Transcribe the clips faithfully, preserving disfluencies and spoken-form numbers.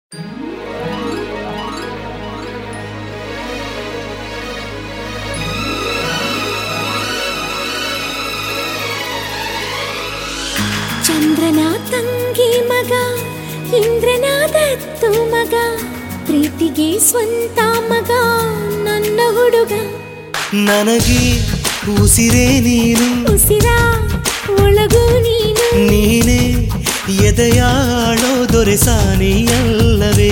ಚಂದ್ರನ ತಂಗಿ ಮಗ ಇಂದ್ರನ ದತ್ತು ಮಗ ಪ್ರೀತಿಗೆ ಸ್ವಂತ ಮಗ ನನ್ನ ಹುಡುಗ. ನನಗೆ ಉಸಿರೇ ನೀನು, ಉಸಿರ ಒಳಗೂ ನೀನು, ನೀನೇ ಎದೆಯಾಳೋ ದೊರೆಸಾನಿಯಲ್ಲವೇ.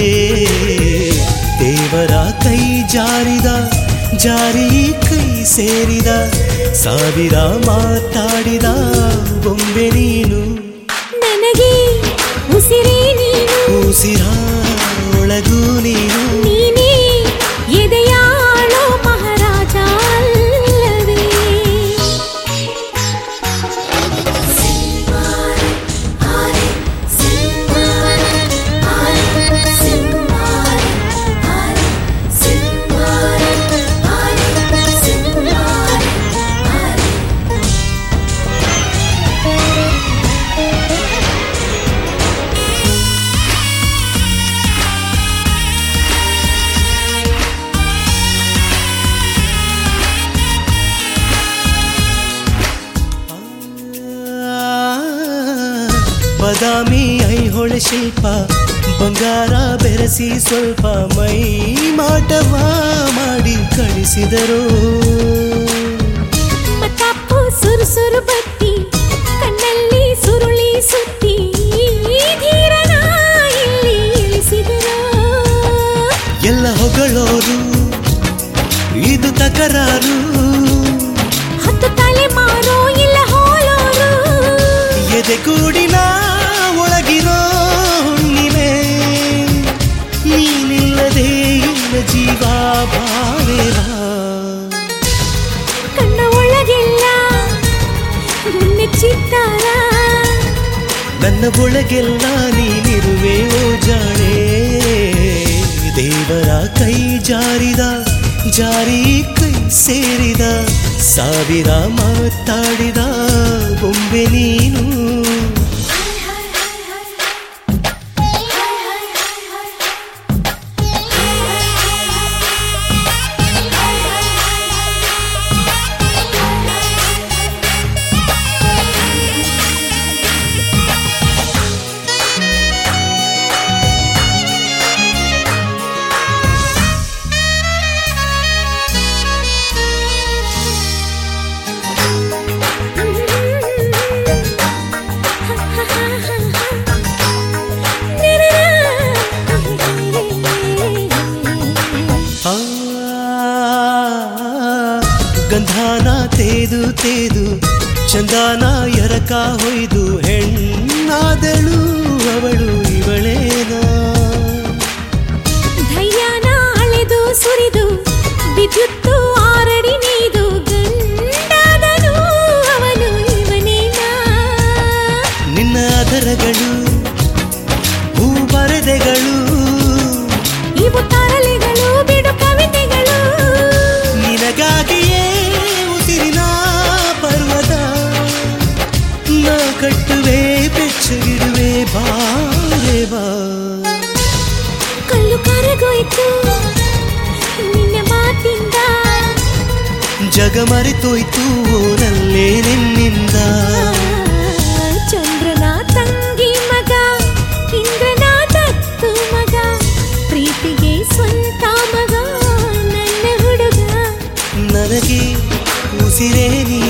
ದೇವರ ಕೈ ಜಾರಿದ ಜಾರಿ ಕೈ ಸೇರಿದ ಸಾವಿರ ಮಾತಾಡಿದ ಬೊಂಬೆ ನೀನು. ನನಗೆ ಉಸಿರೇ ನೀನು, ಉಸಿರ ಒಳಗೂ ನೀನು, ನೀನೇ ಎದೆಯಾಳೋ ಮಹಾರಾಜ ಅಲ್ಲವೇ. ಬದಾಮಿ ಐಹೊಳೆ ಶಿಲ್ಪ ಬಂಗಾರ ಬೆರೆಸಿ ಸ್ವಲ್ಪ ಮೈ ಮಾಟವ ಮಾಡಿ ಕಳಿಸಿದರು. ಮತ್ತಾಪು ಸುರು ಸುರು ಬತ್ತಿ ಕಣ್ಣಲ್ಲಿ ಸುರುಳಿ ಸುತ್ತಿ ಧೀರನ ಇಲ್ಲಿ ಇಳಿಸಿದರು. ಎಲ್ಲ ಹೊಗಳೋರು ಇದು ತಕರಾರು, ಹತ್ತು ತಲೆ ಮಾರೋ ಇಲ್ಲ ಹೋಲೋರು. ಎದೆಗೂಡಿನ ಒಳಗಿರೋ ಹುಣ್ಣಿಮೆ ನೀನಿಲ್ಲದೆ ಇಲ್ಲ ಜೀವ ಭಾವೇವ. ಕಣ್ಣ ಒಳಗೆಲ್ಲ ಮುನ್ನೆ ಚಿತ್ತಾರ, ನನ್ನ ಒಳಗೆಲ್ಲ ನೀನಿರುವೆ ಓ ಜಾಣೆ. ದೇವರ ಕೈ ಜಾರಿದ ಜಾರಿ ಕೈ ಸೇರಿದ ಸಾವಿರ ಮಾತಾಡಿದ ಬೊಂಬೆ ನೀನು. ಗಂಧಾನ ತೇದು ತೇದು ಚಂದಾನ ಎರಕ ಹೊಯ್ದು ಹೆಣ್ಣಾದಳು ಅವಳು ಇವಳೇನ. ಧೈರ್ಯನ ಅಳೆದು ಸುರಿದು ವಿದ್ಯುತ್ತು ಆರಡಿ ನೀದು ಗಂಡಾದನು ಅವನು ಇವನೇನ. ನಿನ್ನ ಅದರಗಳು ಹೂ ಬರದೆಗಳು ಇವು ತರಲೆಗಳು ಬಿಡು ಕವಿತೆಗಳು. ನಿನಗಾಗಿಯೇ ಉಸಿರಿನ ಪರ್ವತ ನಾ ಕಟ್ಟುವೆ ಬೆಚ್ಚಗಿಡುವೆ ಬಾರೆ ಬಾ. ಕಲ್ಲು ಕರಗೋಯ್ತು ನಿನ್ನ ಮಾತಿಂದ, ಜಗ ಮರೆತೋಯ್ತು ಓನಲ್ಲೇ ನಿನ್ನಿಂದ. ಚಂದ್ರನ ತಂಗಿ ಮಗ ಇಂದ್ರನ ದತ್ತು ಮಗ ಪ್ರೀತಿಗೆ ಸ್ವಂತ ಮಗ ನನ್ನ ಹುಡುಗ. ನನಗೆ ಉಸಿರೇ ನೀ